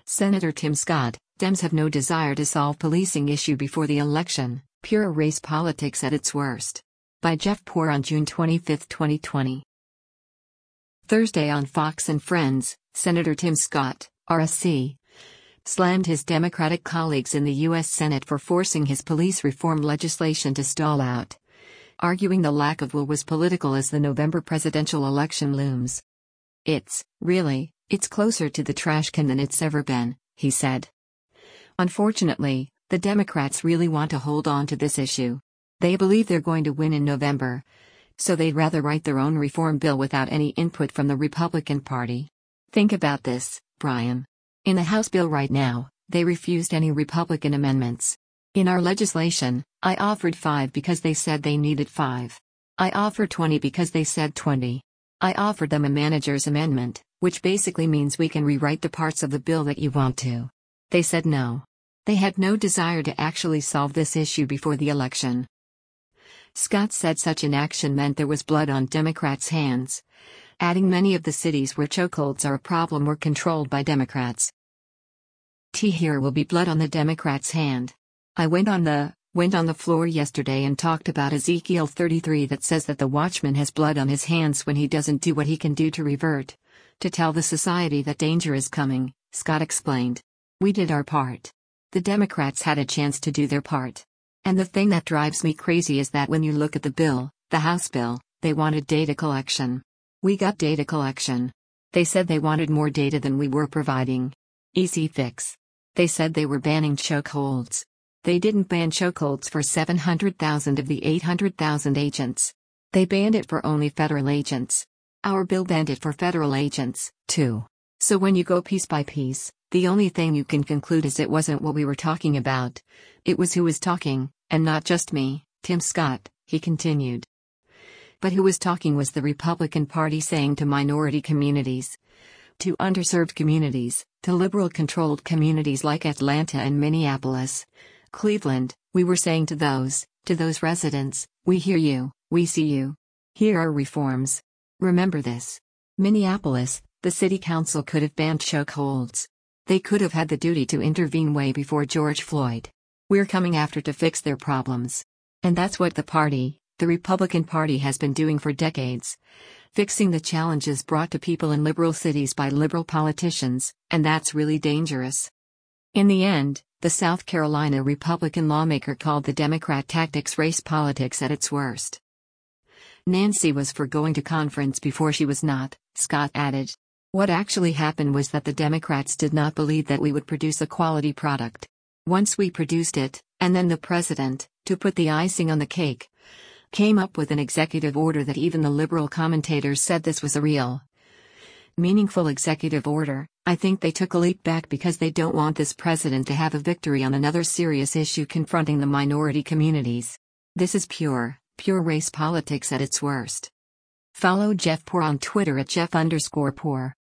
Senator Tim Scott, Dems have no desire to solve policing issue before the election, pure race politics at its worst. By Jeff Poor on June 25, 2020. Thursday on Fox and Friends, Senator Tim Scott, RSC, slammed his Democratic colleagues in the U.S. Senate for forcing his police reform legislation to stall out, arguing the lack of will was political as the November presidential election looms. It's closer to the trash can than it's ever been, he said. Unfortunately, the Democrats really want to hold on to this issue. They believe they're going to win in November, so they'd rather write their own reform bill without any input from the Republican Party. Think about this, Brian. In the House bill right now, they refused any Republican amendments. In our legislation, I offered 5 because they said they needed 5. I offered 20 because they said 20. I offered them a manager's amendment, which basically means we can rewrite the parts of the bill that you want to. They said no. They had no desire to actually solve this issue before the election. Scott said such inaction meant there was blood on Democrats' hands, adding many of the cities where chokeholds are a problem were controlled by Democrats. Here will be blood on the Democrats' hand. I went on the floor yesterday and talked about Ezekiel 33 that says that the watchman has blood on his hands when he doesn't do what he can do to revert, to tell the society that danger is coming, Scott explained. We did our part. The Democrats had a chance to do their part. And the thing that drives me crazy is that when you look at the bill, the House bill, they wanted data collection. We got data collection. They said they wanted more data than we were providing. Easy fix. They said they were banning chokeholds. They didn't ban chokeholds for 700,000 of the 800,000 agents. They banned it for only federal agents. Our bill banned it for federal agents, too. So when you go piece by piece, the only thing you can conclude is it wasn't what we were talking about. It was who was talking, and not just me, Tim Scott, he continued. But who was talking was the Republican Party saying to minority communities, to underserved communities, to liberal-controlled communities like Atlanta and Minneapolis, Cleveland, we were saying to those residents, we hear you, we see you. Here are reforms. Remember this. Minneapolis, the city council could have banned chokeholds. They could have had the duty to intervene way before George Floyd. We're coming after to fix their problems. And that's what the Republican Party has been doing for decades. Fixing the challenges brought to people in liberal cities by liberal politicians, and that's really dangerous. In the end, the South Carolina Republican lawmaker called the Democrat tactics race politics at its worst. Nancy was for going to conference before she was not, Scott added. What actually happened was that the Democrats did not believe that we would produce a quality product. Once we produced it, and then the president, to put the icing on the cake, came up with an executive order that even the liberal commentators said this was a real, meaningful executive order. I think they took a leap back because they don't want this president to have a victory on another serious issue confronting the minority communities. This is pure race politics at its worst. Follow Jeff Poor on Twitter at Jeff_Poor.